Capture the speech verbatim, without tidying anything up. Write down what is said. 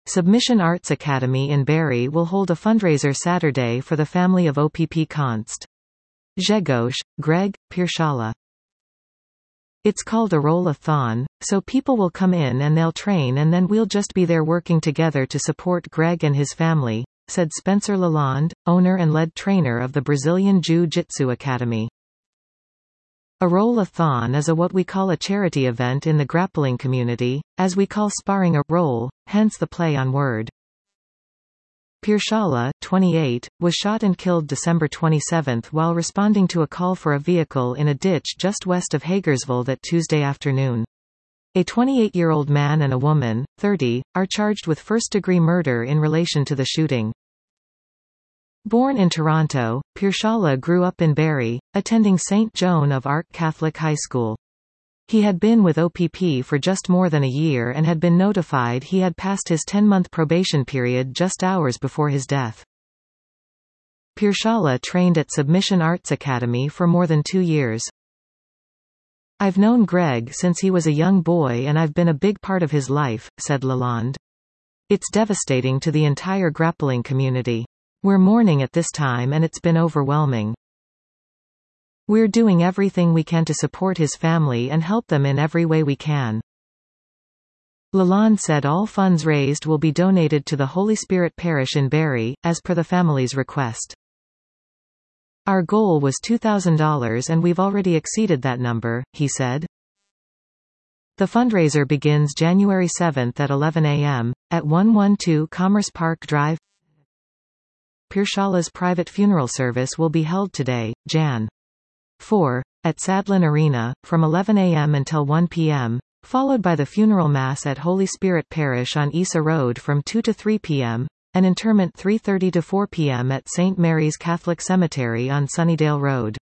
Submission Arts Academy in Barrie will hold a fundraiser Saturday for the family of O P P Const. Grzegorz, Greg, Piershala. It's called a roll-a-thon, so people will come in and they'll train and then we'll just be there working together to support Greg and his family, said Spencer Lalonde, owner and lead trainer of the Brazilian Jiu-Jitsu Academy. A roll-a-thon is a what we call a charity event in the grappling community, as we call sparring a roll, hence the play on word. Piershala, twenty-eight, was shot and killed December twenty-seventh while responding to a call for a vehicle in a ditch just west of Hagersville that Tuesday afternoon. A twenty-eight-year-old man and a woman, thirty, are charged with first-degree murder in relation to the shooting. Born in Toronto, Piershala grew up in Barrie, attending Saint Joan of Arc Catholic High School. He had been with O P P for just more than a year and had been notified he had passed his ten-month probation period just hours before his death. Piershala trained at Submission Arts Academy for more than two years. I've known Greg since he was a young boy and I've been a big part of his life, said Lalonde. It's devastating to the entire grappling community. We're mourning at this time and it's been overwhelming. We're doing everything we can to support his family and help them in every way we can. Lalonde said all funds raised will be donated to the Holy Spirit Parish in Barrie, as per the family's request. Our goal was two thousand dollars and we've already exceeded that number, he said. The fundraiser begins January seventh at eleven a m, at one twelve Commerce Park Drive. Piershala's private funeral service will be held today, January fourth, at Sadlon Arena, from eleven a m until one p m, followed by the funeral mass at Holy Spirit Parish on Isa Road from two to three p m, and interment three thirty to four p m at Saint Mary's Catholic Cemetery on Sunnydale Road.